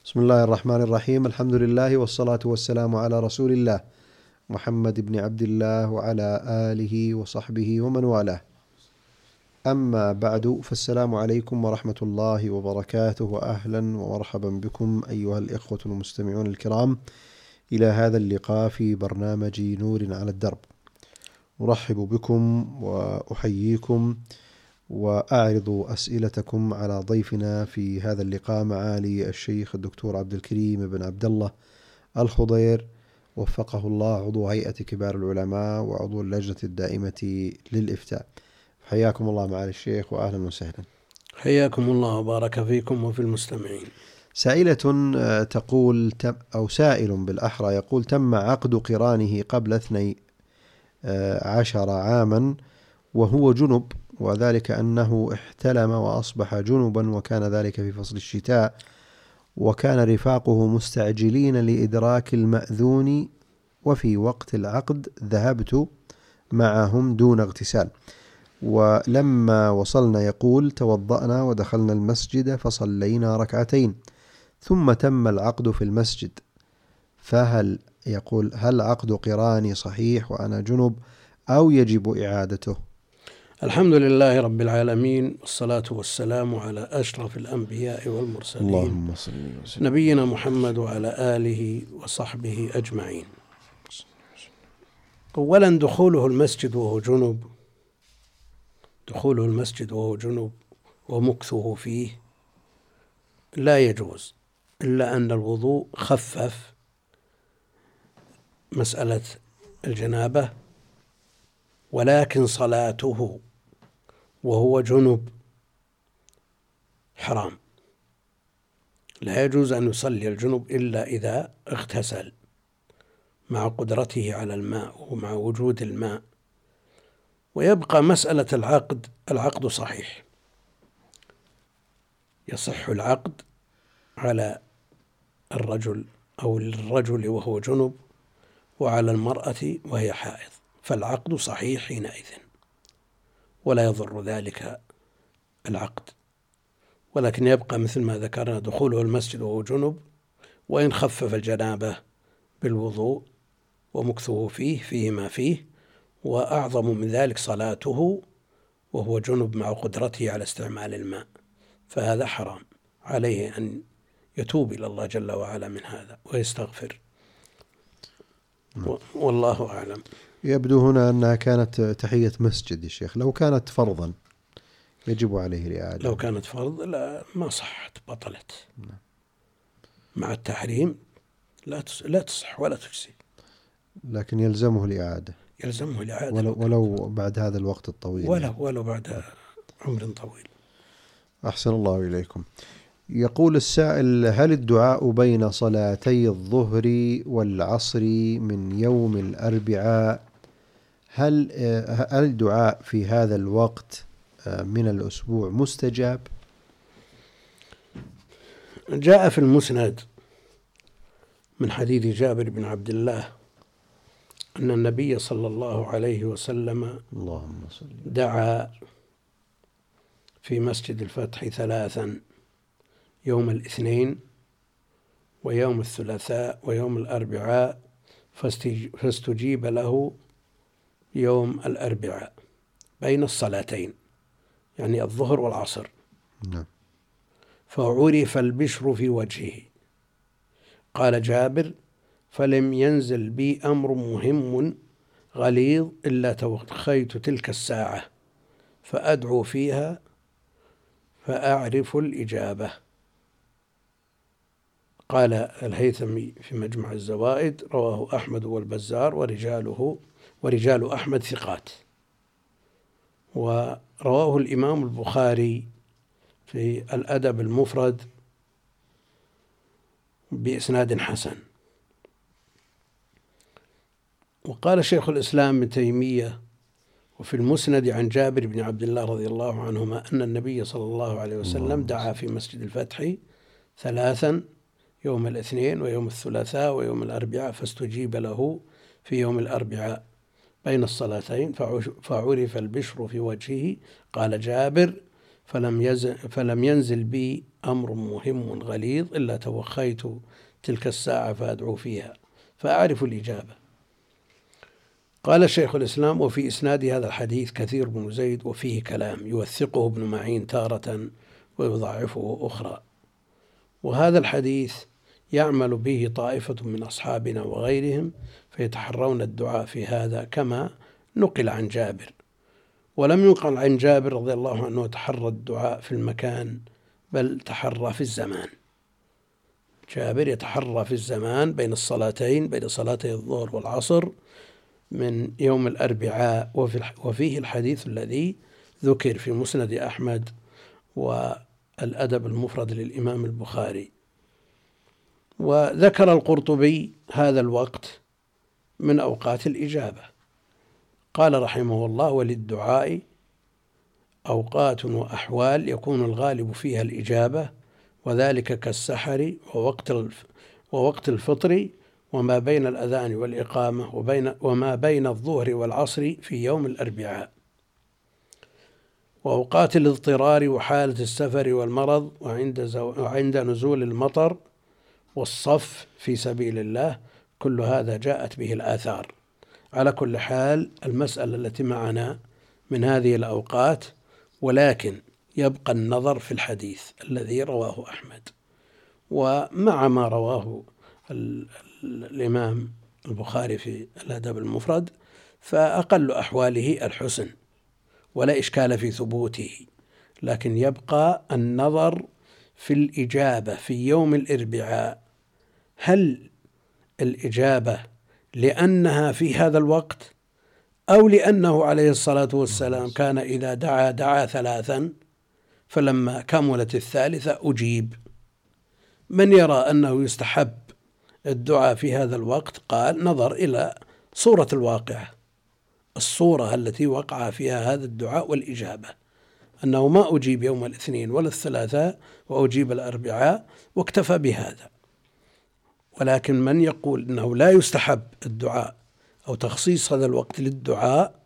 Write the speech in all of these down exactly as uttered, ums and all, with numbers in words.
بسم الله الرحمن الرحيم. الحمد لله والصلاة والسلام على رسول الله محمد بن عبد الله وعلى آله وصحبه ومن والاه. أما بعد، فالسلام عليكم ورحمة الله وبركاته، وأهلا ومرحبا بكم أيها الإخوة المستمعون الكرام إلى هذا اللقاء في برنامج نور على الدرب. أرحب بكم وأحييكم وأعرض أسئلتكم على ضيفنا في هذا اللقاء معالي الشيخ الدكتور عبد الكريم بن عبد الله الخضير، وفقه الله، عضو هيئة كبار العلماء وعضو اللجنة الدائمة للإفتاء. حياكم الله معالي الشيخ وأهلا وسهلا. حياكم الله وبارك فيكم وفي المستمعين. سائلة تقول أو سائل بالأحرى يقول: تم عقد قرانه قبل اثني عشر عاما وهو جنب، وذلك أنه احتلم وأصبح جنبا، وكان ذلك في فصل الشتاء، وكان رفاقه مستعجلين لإدراك المأذون، وفي وقت العقد ذهبت معهم دون اغتسال، ولما وصلنا يقول توضأنا ودخلنا المسجد فصلينا ركعتين ثم تم العقد في المسجد، فهل يقول هل عقد قراني صحيح وأنا جنب أو يجب إعادته؟ الحمد لله رب العالمين، والصلاة والسلام على أشرف الأنبياء والمرسلين، اللهم صل وسلم، نبينا محمد وعلى آله وصحبه أجمعين. أولا، دخوله المسجد وهو جنب دخوله المسجد وهو جنب ومكثه فيه لا يجوز، إلا أن الوضوء خفف مسألة الجنابة، ولكن صلاته وهو جنب حرام. لا يجوز أن يصلي الجنب إلا إذا اغتسل مع قدرته على الماء ومع وجود الماء. ويبقى مسألة العقد العقد صحيح، يصح العقد على الرجل أو الرجل وهو جنب، وعلى المرأة وهي حائض، فالعقد صحيح حينئذ ولا يضر ذلك العقد. ولكن يبقى مثل ما ذكرنا دخوله المسجد وهو جنب، وإن خفف الجنابة بالوضوء ومكثه فيه فيه ما فيه، وأعظم من ذلك صلاته وهو جنب مع قدرته على استعمال الماء، فهذا حرام، عليه أن يتوب إلى الله جل وعلا من هذا ويستغفر، والله أعلم. يبدو هنا أنها كانت تحية مسجد يا شيخ، لو كانت فرضا يجب عليه الإعادة. لو كانت فرض لا ما صحت، بطلت مع التحريم، لا لا تصح ولا تجزي، لكن يلزمه الإعادة يلزمه الإعادة ولو, ولو بعد هذا الوقت الطويل، ولو يعني. ولو بعد عمر طويل. أحسن الله إليكم. يقول السائل: هل الدعاء بين صلاتي الظهر والعصر من يوم الأربعاء هل هل الدعاء في هذا الوقت من الأسبوع مستجاب؟ جاء في المسند من حديث جابر بن عبد الله أن النبي صلى الله عليه وسلم اللهم صل دعا في مسجد الفتح ثلاثا: يوم الاثنين ويوم الثلاثاء ويوم الأربعاء، فاستجيب له يوم الأربعاء بين الصلاتين، يعني الظهر والعصر. نعم. فعرف البشر في وجهه. قال جابر: فلم ينزل بي أمر مهم غليظ إلا توخيت تلك الساعة فأدعو فيها فأعرف الإجابة. قال الهيثمي في مجمع الزوائد: رواه أحمد والبزار ورجاله ورجال أحمد ثقات. ورواه الإمام البخاري في الأدب المفرد بإسناد حسن. وقال شيخ الإسلام ابن تيمية وفي المسند عن جابر بن عبد الله رضي الله عنهما أن النبي صلى الله عليه وسلم دعا في مسجد الفتح ثلاثا: يوم الاثنين ويوم الثلاثاء ويوم الأربعاء، فاستجيب له في يوم الأربعاء بين الصلاتين فعرف البشر في وجهه. قال جابر: فلم, يزل فلم ينزل بي أمر مهم غليظ إلا توخيت تلك الساعة فأدعو فيها فأعرف الإجابة. قال شيخ الإسلام: وفي إسناد هذا الحديث كثير بن زيد وفيه كلام، يوثقه ابن معين تارة ويضعفه أخرى، وهذا الحديث يعمل به طائفة من أصحابنا وغيرهم فيتحرون الدعاء في هذا كما نقل عن جابر، ولم ينقل عن جابر رضي الله عنه تحرى الدعاء في المكان، بل تحرى في الزمان. جابر يتحرى في الزمان بين الصلاتين، بين صلاتي الظهر والعصر من يوم الأربعاء، وفيه الحديث الذي ذكر في مسند أحمد والأدب المفرد للإمام البخاري. وذكر القرطبي هذا الوقت من أوقات الإجابة، قال رحمه الله: وللدعاء أوقات وأحوال يكون الغالب فيها الإجابة، وذلك كالسحر ووقت ووقت الفطر وما بين الأذان والإقامة وبين وما بين الظهر والعصر في يوم الأربعاء، وأوقات الاضطرار وحالة السفر والمرض وعند, وعند نزول المطر والصف في سبيل الله، كل هذا جاءت به الآثار. على كل حال المسألة التي معنا من هذه الأوقات، ولكن يبقى النظر في الحديث الذي رواه أحمد، ومع ما رواه الإمام البخاري في الأدب المفرد فأقل أحواله الحسن ولا إشكال في ثبوته، لكن يبقى النظر في الإجابة في يوم الأربعاء، هل الإجابة لأنها في هذا الوقت أو لأنه عليه الصلاة والسلام كان إذا دعا دعا ثلاثا فلما كملت الثالثة أجيب؟ من يرى أنه يستحب الدعاء في هذا الوقت قال نظر إلى صورة الواقعة، الصورة التي وقع فيها هذا الدعاء والإجابة، أنه ما أجيب يوم الاثنين ولا الثلاثاء وأجيب الأربعاء واكتفى بهذا. ولكن من يقول أنه لا يستحب الدعاء أو تخصيص هذا الوقت للدعاء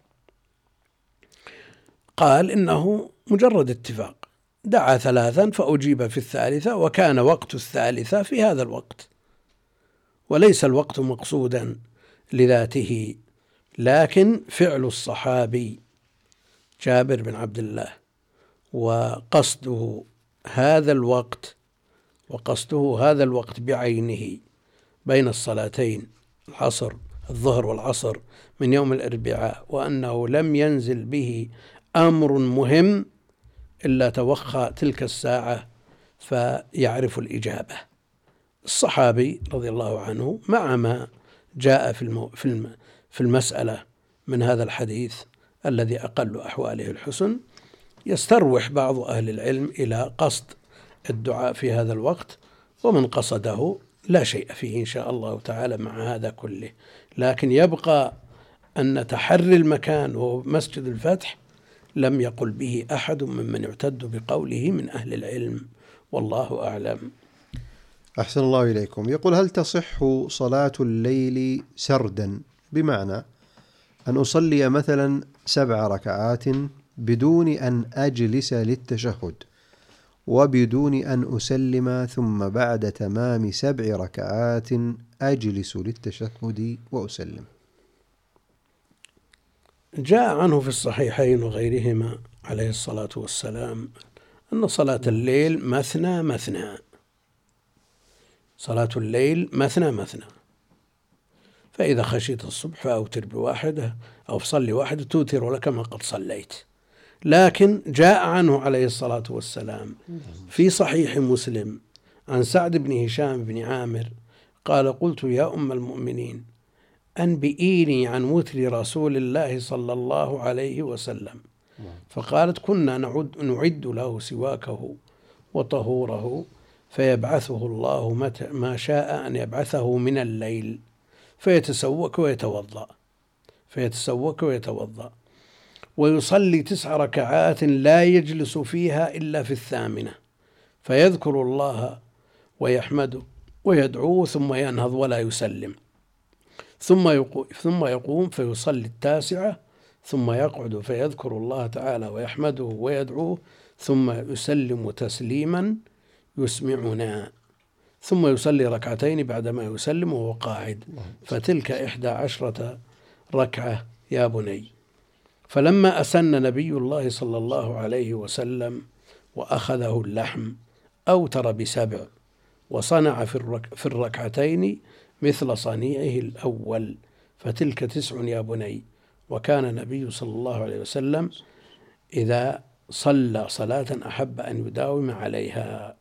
قال إنه مجرد اتفاق، دعا ثلاثا فأجيب في الثالثة وكان وقت الثالثة في هذا الوقت، وليس الوقت مقصودا لذاته، لكن فعل الصحابي جابر بن عبد الله وقصده هذا الوقت وقصده هذا الوقت بعينه بين الصلاتين العصر الظهر والعصر من يوم الأربعاء، وأنه لم ينزل به أمر مهم إلا توخى تلك الساعة فيعرف الإجابة. الصحابي رضي الله عنه مع ما جاء في المو في الم في المسألة من هذا الحديث الذي أقل أحواله الحسن، يستروح بعض أهل العلم إلى قصد الدعاء في هذا الوقت، ومن قصده لا شيء فيه إن شاء الله تعالى مع هذا كله، لكن يبقى أن تحري المكان وهو مسجد الفتح لم يقل به أحد ممن يعتد بقوله من أهل العلم، والله أعلم. أحسن الله إليكم. يقول: هل تصح صلاة الليل سردا، بمعنى أن أصلي مثلا سبع ركعات بدون أن أجلس للتشهد وبدون أن أسلم، ثم بعد تمام سبع ركعات أجلس للتشهد وأسلم؟ جاء عنه في الصحيحين وغيرهما عليه الصلاة والسلام أن صلاة الليل مثنى مثنى، صلاة الليل مثنى مثنى، فإذا خشيت الصبح فأوتر بواحدة أو صلي واحدة توتر لك ما قد صليت. لكن جاء عنه عليه الصلاة والسلام في صحيح مسلم عن سعد بن هشام بن عامر قال: قلت يا أم المؤمنين أنبئيني عن وتر رسول الله صلى الله عليه وسلم، فقالت: كنا نعد, نعد له سواكه وطهوره فيبعثه الله متى ما شاء أن يبعثه من الليل فيتسوك ويتوضأ فيتسوك ويتوضأ ويصلي تسع ركعات لا يجلس فيها إلا في الثامنة، فيذكر الله ويحمده ويدعوه ثم ينهض ولا يسلم، ثم يقوم, ثم يقوم فيصلي التاسعة ثم يقعد فيذكر الله تعالى ويحمده ويدعوه ثم يسلم تسليما يسمعنا، ثم يصلي ركعتين بعدما يسلم وهو قاعد، فتلك إحدى عشرة ركعة يا بني. فلما أسن نبي الله صلى الله عليه وسلم وأخذه اللحم أوتر بسبع، وصنع في الركعتين مثل صنيعه الأول، فتلك تسع يا بني. وكان النبي صلى الله عليه وسلم إذا صلى صلاة أحب أن يداوم عليها.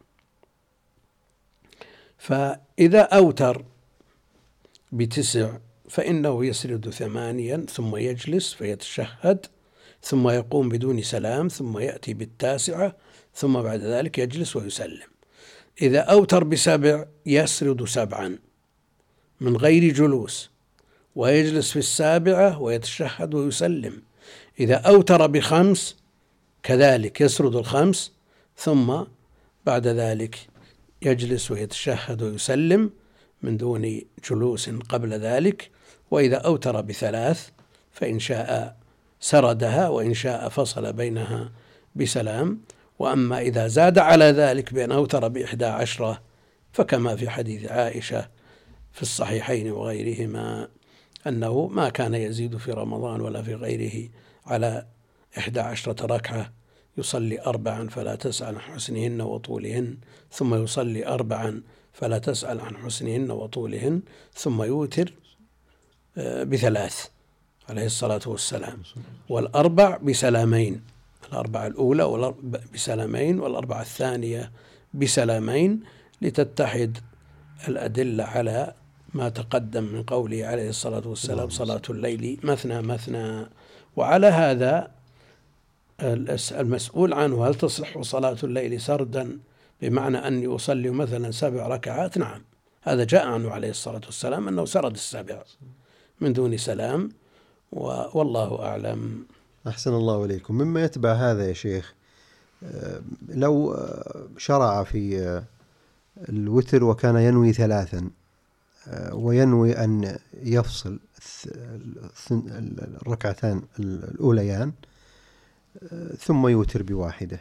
فإذا أوتر بتسع فإنه يسرد ثمانيا ثم يجلس فيتشهد ثم يقوم بدون سلام ثم يأتي بالتاسعة ثم بعد ذلك يجلس ويسلم. إذا أوتر بسبع يسرد سبعا من غير جلوس ويجلس في السابعة ويتشهد ويسلم. إذا أوتر بخمس كذلك يسرد الخمس ثم بعد ذلك يجلس ويتشهد ويسلم من دون جلوس قبل ذلك. وإذا أوتر بثلاث فإن شاء سردها وإن شاء فصل بينها بسلام. وأما إذا زاد على ذلك بأن أوتر بإحدى عشرة فكما في حديث عائشة في الصحيحين وغيرهما أنه ما كان يزيد في رمضان ولا في غيره على إحدى عشرة ركعة، يصلي أربعا فلا تسأل عن حسنهن وطولهن، ثم يصلي أربعا فلا تسأل عن حسنهن وطولهن، ثم يوتر بثلاث عليه الصلاة والسلام، والأربع بسلامين، الأربعة الأولى بسلامين والأربعة الثانية بسلامين، لتتحد الأدلة على ما تقدم من قوله عليه الصلاة والسلام صلاة الليل مثنى مثنى. وعلى هذا المسؤول عنه هل تصح صلاة الليل سردا بمعنى أن يصلي مثلا سبع ركعات؟ نعم، هذا جاء عنه عليه الصلاة والسلام أنه سرد السبع من دون سلام، والله أعلم. أحسن الله إليكم. مما يتبع هذا يا شيخ، لو شرع في الوتر وكان ينوي ثلاثا وينوي أن يفصل الركعتان الأوليان ثم يوتر بواحدة،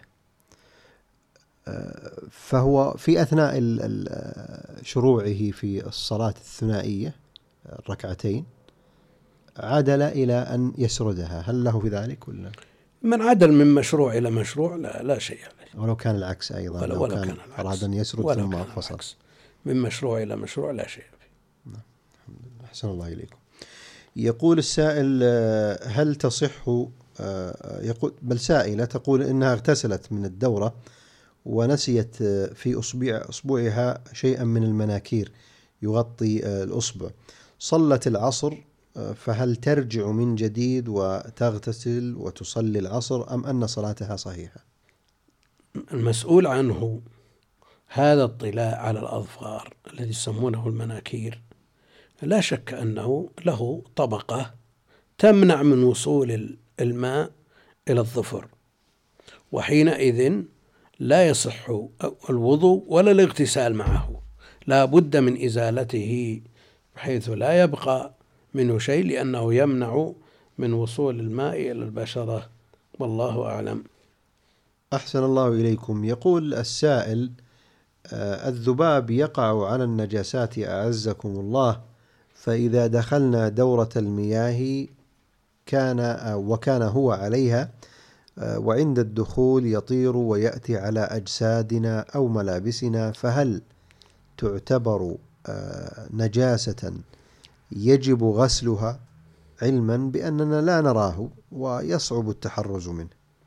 فهو في أثناء شروعه في الصلاة الثنائية الركعتين عدل إلى أن يسردها، هل له في ذلك ولا؟ من عدل من مشروع إلى مشروع لا, لا شيء عليه. ولو كان العكس أيضا، ولا لو ولا كان, كان أراد أن يسرد ثم فصل من مشروع إلى مشروع لا شيء عليه. أحسن الله إليكم. يقول السائل هل تصح، يقول بل سائلة تقول إنها اغتسلت من الدورة ونسيت في أصبع أصبعها شيئا من المناكير يغطي الأصبع، صلت العصر، فهل ترجع من جديد وتغتسل وتصلي العصر أم أن صلاتها صحيحة؟ المسؤول عنه هذا اطلاع على الأظفار الذي يسمونه المناكير، لا شك أنه له طبقة تمنع من وصول الماء إلى الظفر، وحينئذ لا يصح الوضوء ولا الاغتسال معه، لا بد من إزالته بحيث لا يبقى منه شيء، لأنه يمنع من وصول الماء إلى البشرة، والله أعلم. أحسن الله إليكم. يقول السائل الذباب يقع على النجاسات أعزكم الله، فإذا دخلنا دورة المياه كان وكان هو عليها، وعند الدخول يطير ويأتي على أجسادنا أو ملابسنا، فهل تعتبر نجاسة يجب غسلها علما بأننا لا نراه ويصعب التحرز منه؟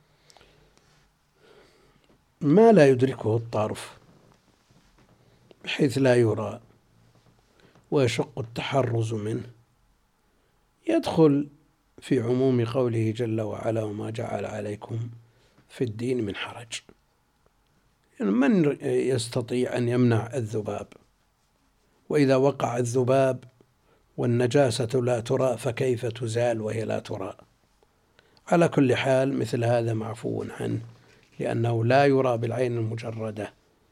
ما لا يدركه الطرف بحيث لا يرى ويشق التحرز منه يدخل في عموم قوله جل وعلا وما جعل عليكم في الدين من حرج. يعني من يستطيع أن يمنع الذباب؟ وإذا وقع الذباب والنجاسة لا ترى فكيف تزال وهي لا ترى؟ على كل حال مثل هذا معفو عنه لأنه لا يرى بالعين المجردة،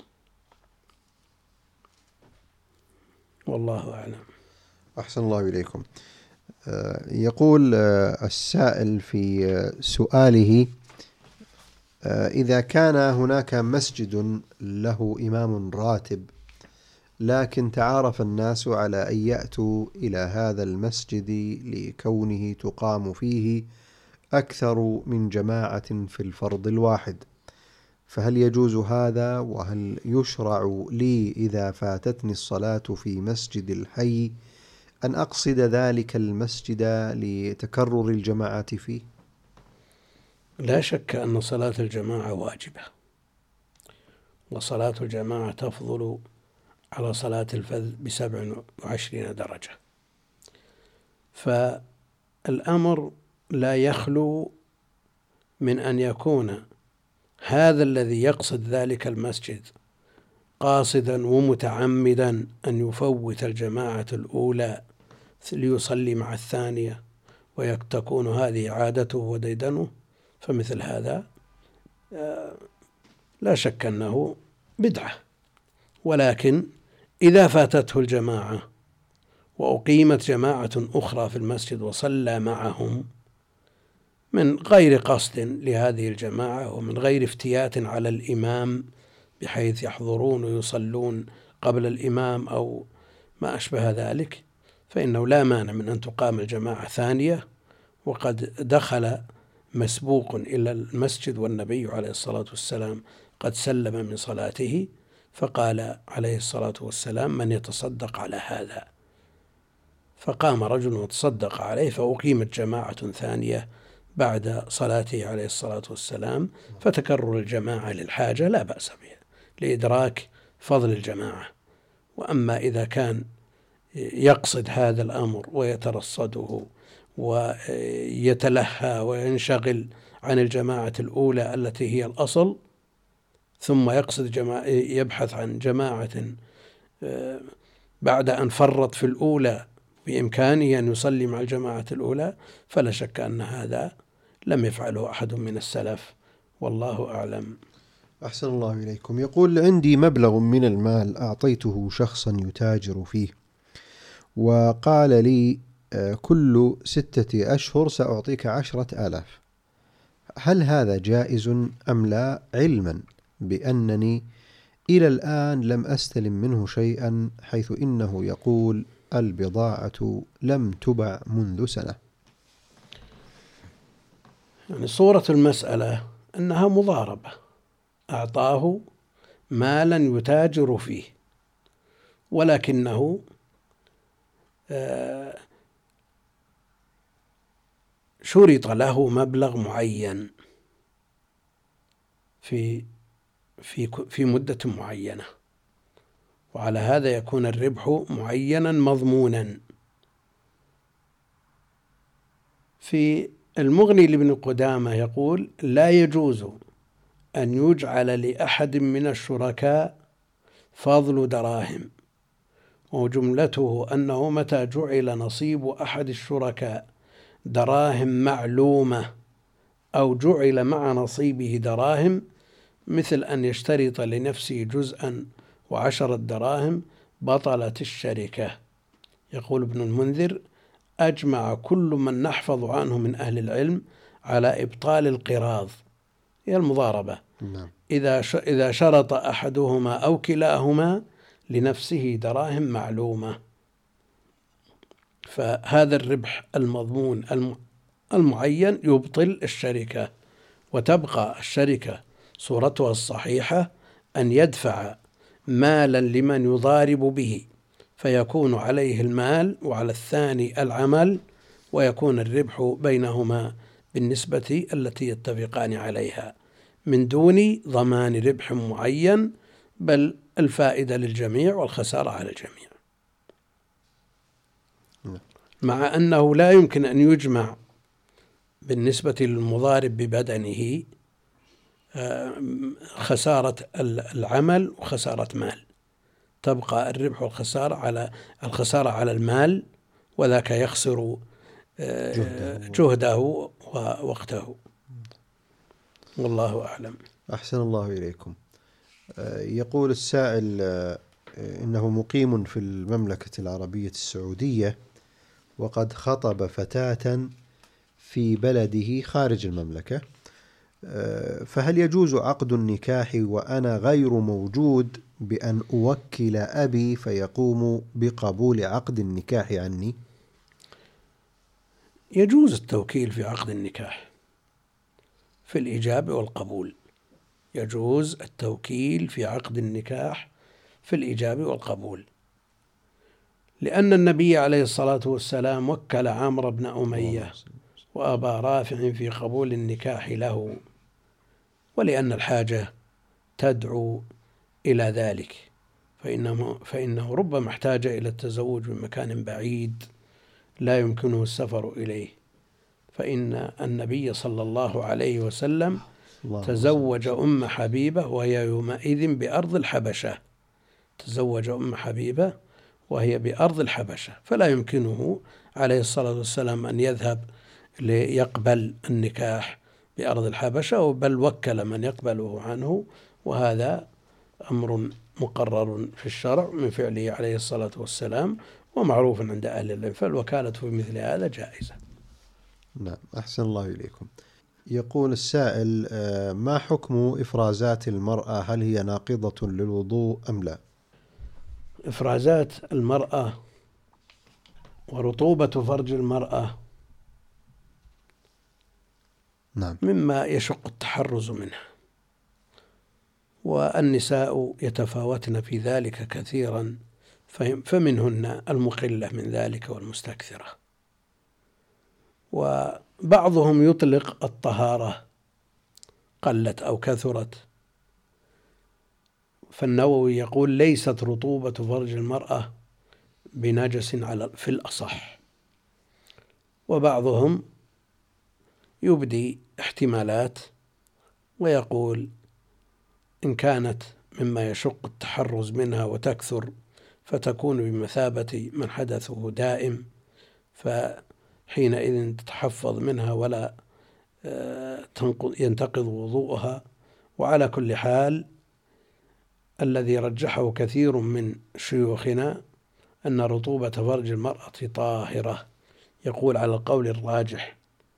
والله أعلم. أحسن الله إليكم. يقول السائل في سؤاله إذا كان هناك مسجد له إمام راتب لكن تعارف الناس على أن يأتوا إلى هذا المسجد لكونه تقام فيه أكثر من جماعة في الفرض الواحد، فهل يجوز هذا؟ وهل يشرع لي إذا فاتتني الصلاة في مسجد الحي أن أقصد ذلك المسجد لتكرر الجماعة فيه؟ لا شك أن صلاة الجماعة واجبة، وصلاة الجماعة تفضل على صلاة الفذ بسبع وعشرين درجة، فالأمر لا يخلو من أن يكون هذا الذي يقصد ذلك المسجد قاصدا ومتعمدا أن يفوت الجماعة الأولى ليصلي مع الثانية وتكون هذه عادته وديدنه، فمثل هذا لا شك أنه بدعة. ولكن إذا فاتته الجماعة وأقيمت جماعة أخرى في المسجد وصلى معهم من غير قصد لهذه الجماعة ومن غير افتيات على الإمام بحيث يحضرون ويصلون قبل الإمام أو ما أشبه ذلك، فإنه لا مانع من أن تقام الجماعة ثانية وقد دخل مسبوق إلى المسجد والنبي عليه الصلاة والسلام قد سلم من صلاته، فقال عليه الصلاة والسلام: من يتصدق على هذا؟ فقام رجل وتصدق عليه فأقيمت جماعة ثانية بعد صلاته عليه الصلاة والسلام، فتكرر الجماعة للحاجة لا بأس بها لإدراك فضل الجماعة. وأما إذا كان يقصد هذا الأمر ويترصده ويتلهى وينشغل عن الجماعة الأولى التي هي الأصل، ثم يقصد جماعة يبحث عن جماعة بعد أن فرط في الأولى بإمكانه أن يصلي مع الجماعة الأولى، فلا شك أن هذا لم يفعله أحد من السلف، والله أعلم. أحسن الله إليكم. يقول: عندي مبلغ من المال أعطيته شخصا يتاجر فيه، وقال لي كل ستة أشهر سأعطيك عشرة آلاف، هل هذا جائز أم لا، علما بأنني إلى الآن لم أستلم منه شيئا، حيث إنه يقول البضاعة لم تبع منذ سنة؟ يعني صورة المسألة أنها مضاربة، أعطاه مالا يتاجر فيه، ولكنه شرط له مبلغ معين في في في مدة معينة، وعلى هذا يكون الربح معينا مضمونا. في المغني لابن قدامة يقول: لا يجوز أن يجعل لأحد من الشركاء فضل دراهم، وجملته أنه متى جعل نصيب أحد الشركاء دراهم معلومة أو جعل مع نصيبه دراهم، مثل أن يشترط لنفسه جزءا وعشرة دراهم، بطلت الشركة. يقول ابن المنذر: أجمع كل من نحفظ عنه من أهل العلم على إبطال القراض، هي المضاربة، نعم. إذا إذا شرط أحدهما أو كلاهما لنفسه دراهم معلومة، فهذا الربح المضمون المعين يبطل الشركة، وتبقى الشركة صورتها الصحيحة أن يدفع مالا لمن يضارب به، فيكون عليه المال وعلى الثاني العمل، ويكون الربح بينهما بالنسبة التي يتفقان عليها من دون ضمان ربح معين، بل الفائدة للجميع والخسارة على الجميع، مع أنه لا يمكن أن يجمع بالنسبة للمضارب ببدنه خسارة العمل وخسارة مال، تبقى الربح والخسارة على الخسارة على المال، وذاك يخسر جهده ووقته، والله أعلم. أحسن الله إليكم. يقول السائل إنه مقيم في المملكة العربية السعودية، وقد خطب فتاة في بلده خارج المملكة، فهل يجوز عقد النكاح وأنا غير موجود بأن أوكل أبي فيقوم بقبول عقد النكاح عني؟ يجوز التوكيل في عقد النكاح في الإيجاب والقبول. يجوز التوكيل في عقد النكاح في الإيجاب والقبول، لأن النبي عليه الصلاة والسلام وكل عمرو بن أمية وأبا رافع في قبول النكاح له، ولأن الحاجة تدعو إلى ذلك، فإنه, فإنه ربما احتاج إلى التزوج من مكان بعيد لا يمكنه السفر إليه، فإن النبي صلى الله عليه وسلم تزوج أم حبيبة وهي يومئذ بأرض الحبشة تزوج أم حبيبة وهي بأرض الحبشة، فلا يمكنه عليه الصلاة والسلام أن يذهب ليقبل النكاح بأرض الحبشة، بل وكل من يقبله عنه، وهذا أمر مقرر في الشرع من فعله عليه الصلاة والسلام ومعروف عند أهل العلم، فالوكالة في مثل هذا جائزة. نعم، أحسن الله إليكم. يقول السائل: ما حكم إفرازات المرأة؟ هل هي ناقضة للوضوء أم لا؟ إفرازات المرأة ورطوبة فرج المرأة نعم مما يشق التحرز منه، والنساء يتفاوتن في ذلك كثيرا، فمنهن المقلة من ذلك والمستكثرة، وبعضهم يطلق الطهارة قلت أو كثرت، فالنووي يقول ليست رطوبة فرج المرأة بنجس على في الأصح، وبعضهم يبدي احتمالات ويقول إن كانت مما يشق التحرز منها وتكثر فتكون بمثابة من حدثه دائم، فحينئذ تتحفظ منها ولا ينتقض وضوءها. وعلى كل حال الذي رجحه كثير من شيوخنا أن رطوبة فرج المرأة طاهرة، يقول على القول الراجح،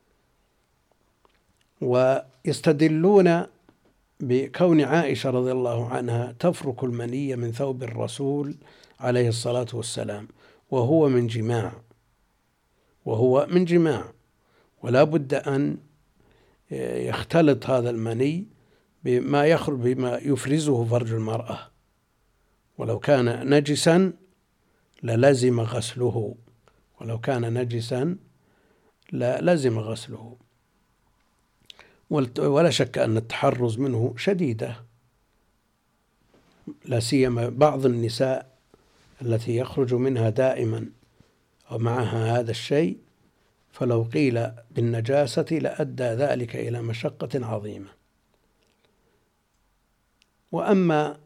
ويستدلون بكون عائشة رضي الله عنها تفرك المني من ثوب الرسول عليه الصلاة والسلام وهو من جماع وهو من جماع ولا بد أن يختلط هذا المني بما يخرج بما يفرزه فرج المرأة، ولو كان نجسا للزم غسله ولو كان نجسا للزم غسله ولا شك أن التحرز منه شديدة، لا سيما بعض النساء التي يخرج منها دائما ومعها هذا الشيء، فلو قيل بالنجاسة لأدى ذلك إلى مشقة عظيمة. وأما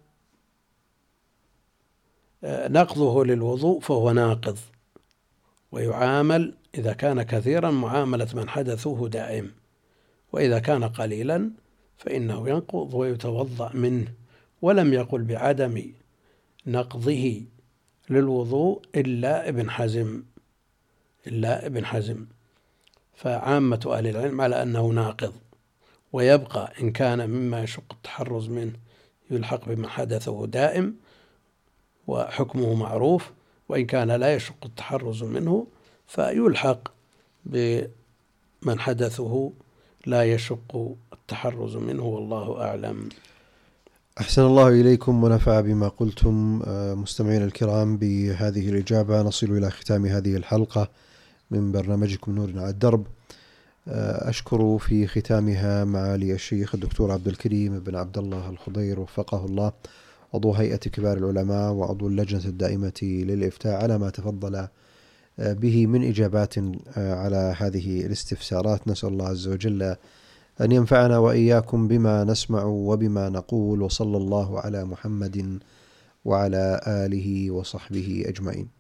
نقضه للوضوء فهو ناقض، ويعامل إذا كان كثيرا معاملة من حدثه دائم، وإذا كان قليلا فإنه ينقض ويتوضأ منه. ولم يقل بعدم نقضه للوضوء إلا ابن حزم إلا ابن حزم فعامة أهل العلم على أنه ناقض، ويبقى إن كان مما يشق التحرز منه يلحق بمن حدثه دائم وحكمه معروف، وإن كان لا يشق التحرز منه فيلحق بمن حدثه لا يشق التحرز منه، والله أعلم. أحسن الله إليكم ونفع بما قلتم. مستمعين الكرام، بهذه الإجابة نصل إلى ختام هذه الحلقة من برنامجكم نور على الدرب. أشكر في ختامها معالي الشيخ الدكتور عبد الكريم بن عبد الله الخضير وفقه الله، عضو هيئة كبار العلماء وعضو اللجنة الدائمة للإفتاء، على ما تفضل به من إجابات على هذه الاستفسارات. نسأل الله عز وجل أن ينفعنا وإياكم بما نسمع وبما نقول، وصلى الله على محمد وعلى آله وصحبه أجمعين.